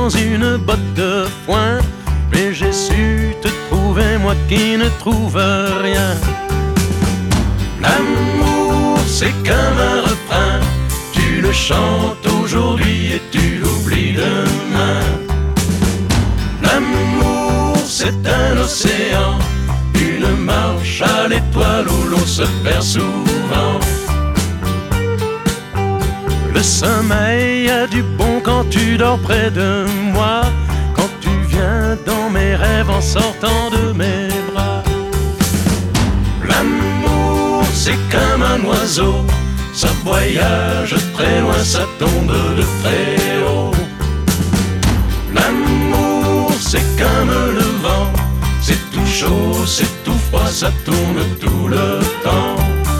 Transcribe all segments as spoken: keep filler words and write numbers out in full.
dans une botte de foin, mais j'ai su te trouver, moi qui ne trouve rien. L'amour, c'est comme un refrain, tu le chantes aujourd'hui et tu l'oublies demain. L'amour, c'est un océan, une marche à l'étoile où l'on se perd souvent. Le sommeil a du bon quand tu dors près de moi, quand tu viens dans mes rêves en sortant de mes bras. L'amour, c'est comme un oiseau, ça voyage très loin, ça tombe de très haut. L'amour, c'est comme le vent, c'est tout chaud, c'est tout froid, ça tourne tout le temps.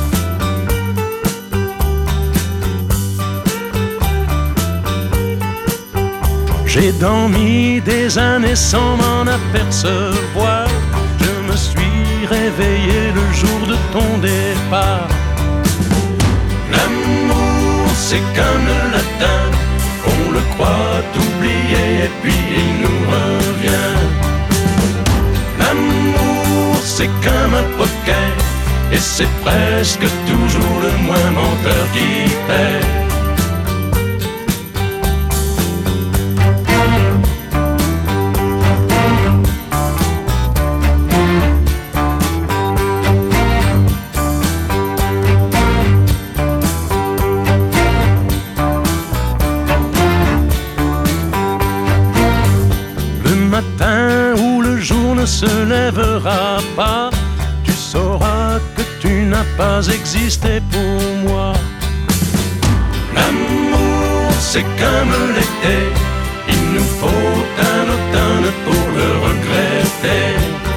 J'ai dormi des années sans m'en apercevoir, je me suis réveillé le jour de ton départ. L'amour, c'est comme le latin, on le croit oublié et puis il nous revient. L'amour, c'est comme un poker, et c'est presque toujours le moins menteur qui paie. Le matin où le jour ne se lèvera pas, tu sauras que tu n'as pas existé pour moi. L'amour, c'est comme l'été, il nous faut un automne pour le regretter.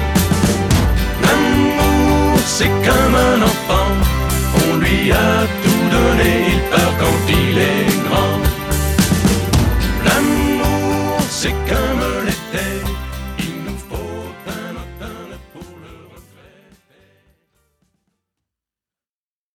L'amour, c'est comme un enfant, on lui a tout donné, il part quand il est grand. L'amour, c'est comme l'été,